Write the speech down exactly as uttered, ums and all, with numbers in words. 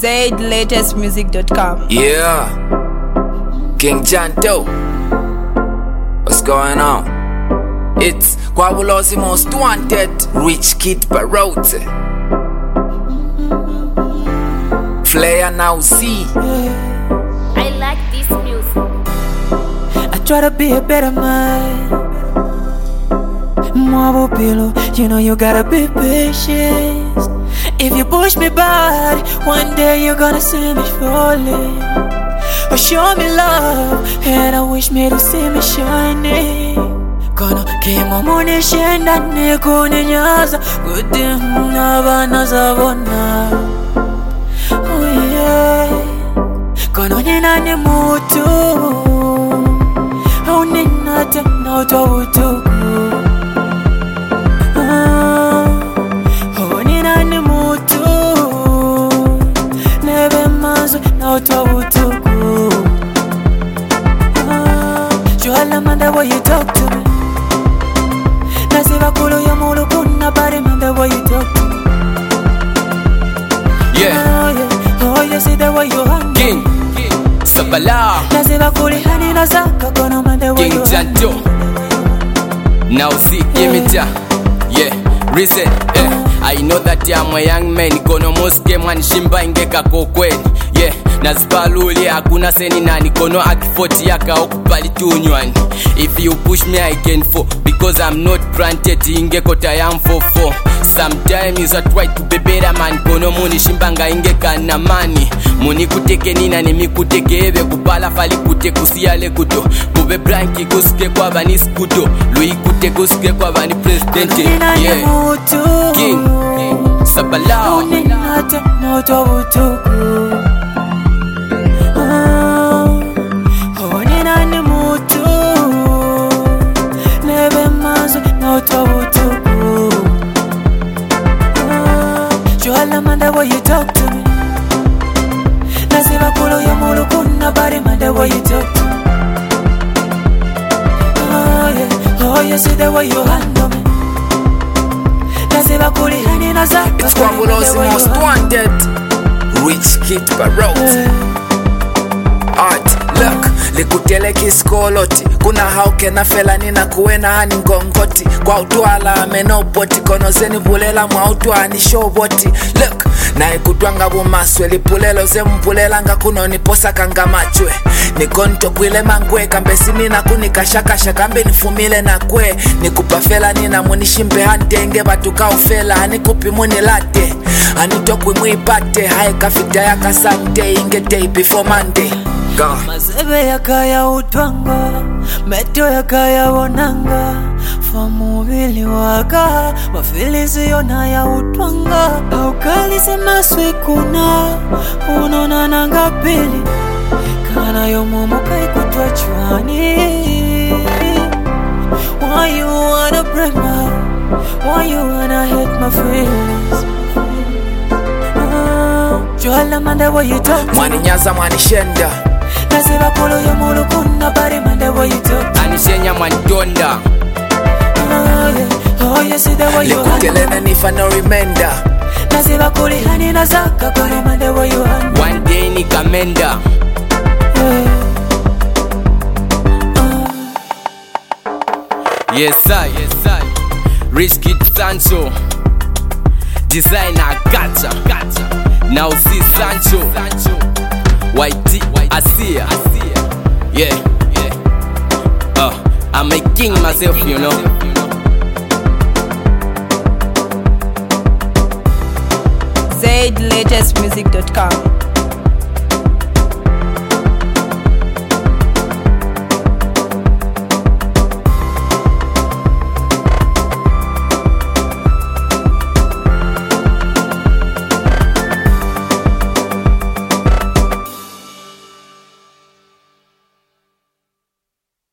zaid latest music dot com. Yeah, King Janto, what's going on? It's Kwabulosi Most Wanted, Rich Kid Barote, Flair Now Z. I like this music. I try to be a better man. More pillow, you know you gotta be patient. If you push me back, one day you're gonna see me falling. Or show me love, and I wish me to see me shining. Kono kima muni shenda ni kuninyaza, kuti mnabana zabona. Oh yeah, kono nina ni mutu, oh nina te na utobutuku. Oh nina ni mutu, nebe mazo na utobutuku. Joala manda way you talk to me. Nasiba kulu ya mulu kuna bari manda way you talk to me. Yeah, Oh yeah, oh yeah, see the way you handle. King, Sabala, Nasiba kuli hani na zaka kono manda way King you Janto. Now Z, give me that. Yeah, reason, eh. I know that I'm a young man, kono moske mwan shimba ingeka kokweni. Yeah, nazipaluli hakuna seni nani, kono akifoti yaka okupali tunywani. If you push me I can fall, because I'm not granted ingeko tayam for four. Sometimes I try to be better man, kono muni shimbanga ingeka na mani. Muni kuteke nina ni mikuteke ebe kupala fali kute kusiyale kuto. Kube branki kuske kwa bani skuto, lui kute kuske kwa bani presidente. Yeah, King, Sabala, Oh nina te na utobutuku. Oh nina ni mutu, nebe mazo na utobutuku. Joala manda way you talk to me. Nasiba kulu ya mulu kuna bari manda way you talk to me. Oh yeah, oh yeah, see the way you handle me. Nasiba kuli hani na zaka. it's Kwabulosi Most Wanted, Rich Kid Barote. Art, look, likutele kiskoloti. Kuna hauke na fela nina kuwena hani ngongoti. Kwa utuala amenopoti, kono zeni bulela mwa utuwa ni showboti. Look, na ikutwanga bumaswe, lipulelo ze mpulela nga kuno niposa kanga machwe. Nikonto kwile mangwe, kambe simina kunika shaka shaka mbe nifumile na kwe. Nikupa fela nina munishimbe hantenge batuka ufela. Hanikupi muni late, hanitokwi muipate. Hae kafita ya kasante, inge day before Monday. Go. Mazebe yakaya utwanga, meto yakaya wonanga. Famubili waka, mafilizi yona ya utwanga. Aukali sema swikuna, unona nanga pili. Kana yomumu kaikutwa chwani. Why you wanna break my, why you wanna hurt my feelings? uh, Joala manda way you talk to me. Mwani nyaza mwani shenda, Nasiba kulu ya mulu kuna bari manda way you talk to me. anishenya mwani donda. Oh yeah, oh yeah, see the way you handle. Likutelena nifa no remender. Nasiba kuli hani na zaka kono manda way you handle. One day ni kamenda. Yes I, yes I, Rich Kid Sancho, Designer Gacha, Now Z Sancho, Y T Asia. Yeah, yeah. Uh, I'm a king myself, you know. zaid latest music dot com.